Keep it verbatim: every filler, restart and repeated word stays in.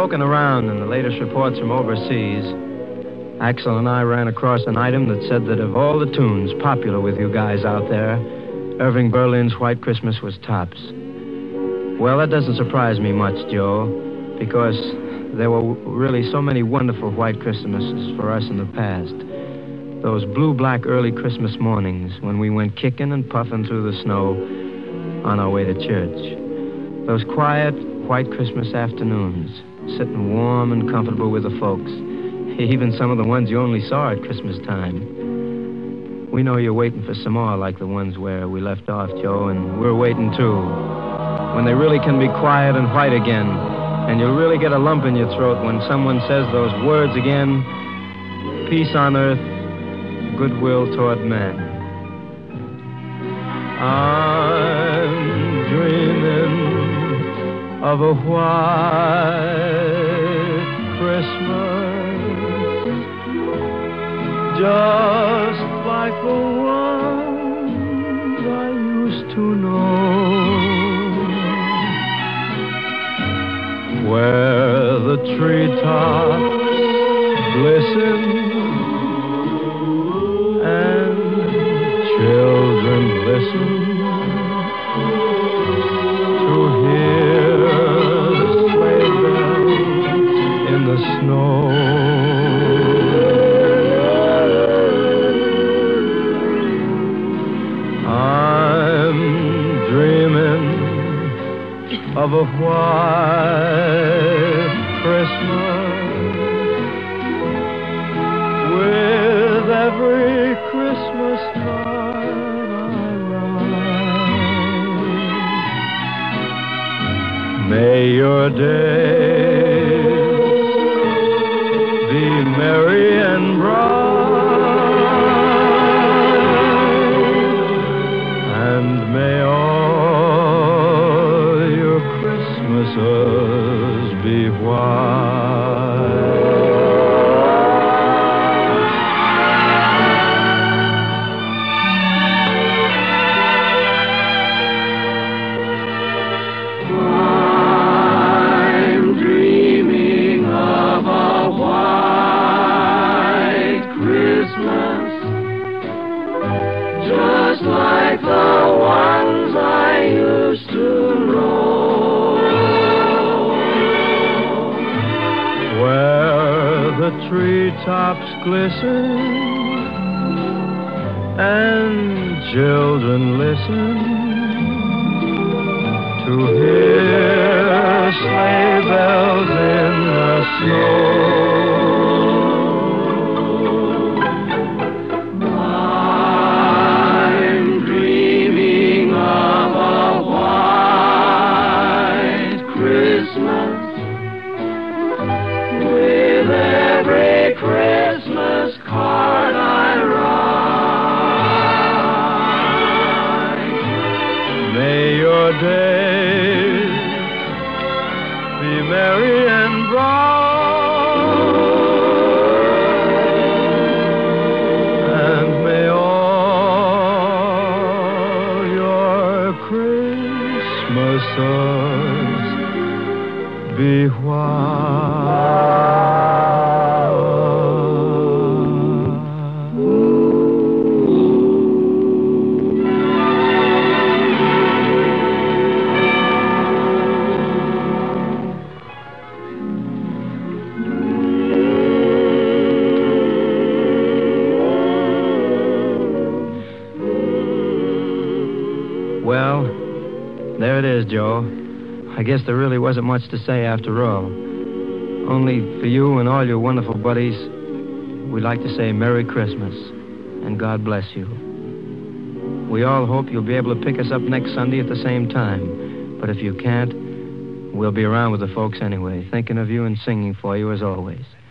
poking around in the latest reports from overseas, Axel and I ran across an item that said that of all the tunes popular with you guys out there, Irving Berlin's White Christmas was tops. Well, that doesn't surprise me much, Joe, because there were really so many wonderful White Christmases for us in the past. Those blue-black early Christmas mornings when we went kicking and puffing through the snow on our way to church. Those quiet, white Christmas afternoons, sitting warm and comfortable with the folks, even some of the ones you only saw at Christmas time. We know you're waiting for some more like the ones where we left off, Joe, and we're waiting too. When they really can be quiet and white again, and you'll really get a lump in your throat when someone says those words again, peace on earth, goodwill toward men. I'm dreaming of a white Christmas, just like the ones I used to know, where the treetops glisten and children listen to hear the sleigh bells in the snow. I'm dreaming of a white Christmas with every Christmas card I write. May your days be merry and bright, and may all your Christmases be white. I'm dreaming of a white Christmas, just like the ones I used to know, where the treetops glisten and children listen to hear sleigh bells in the snow. I'm dreaming of a white Christmas with every Christmas card I write. May your days be merry and bright, and may all your Christmases be white. Well, there it is, Joe. I guess there really wasn't much to say after all. Only for you and all your wonderful buddies, we'd like to say Merry Christmas and God bless you. We all hope you'll be able to pick us up next Sunday at the same time. But if you can't, we'll be around with the folks anyway, thinking of you and singing for you as always.